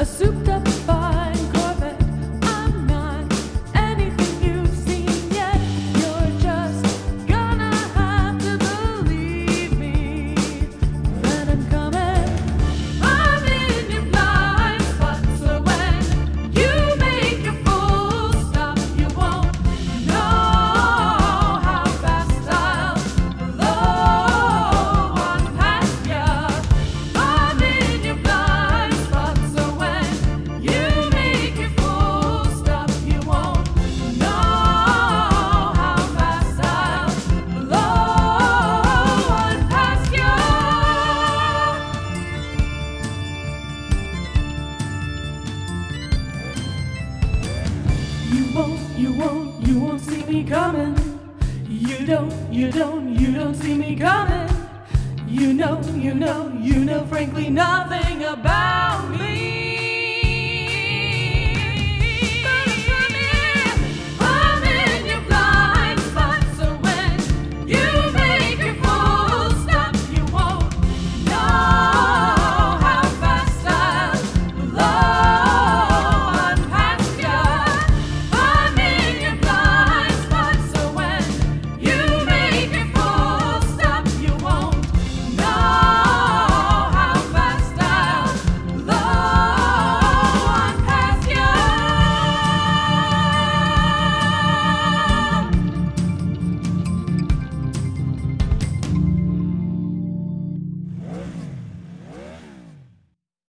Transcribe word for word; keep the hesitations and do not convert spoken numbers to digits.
a souped-up fine Corvette. I'm not anything you've seen yet. You're just gonna have to believe me that I'm coming. I'm in your blind spot, so when you make your full stop, you won't know how fast I'll blow on past ya. I'm in your blind spot, so when you make your full stop, you won't know how fast I'll blow on past ya. You won't, you won't, you won't see me coming. You don't, you don't, you don't see me coming. You know, you know, you know, frankly, nothing about me.